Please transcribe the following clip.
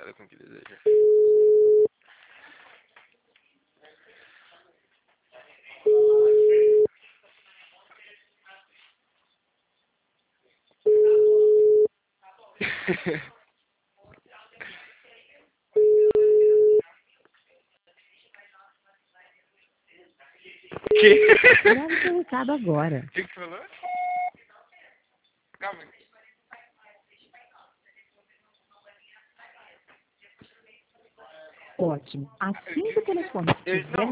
cuidado com o que deseja. Que? Grave seu recado agora. O que você falou? Calma. Ótimo. Assim que o telefone estiver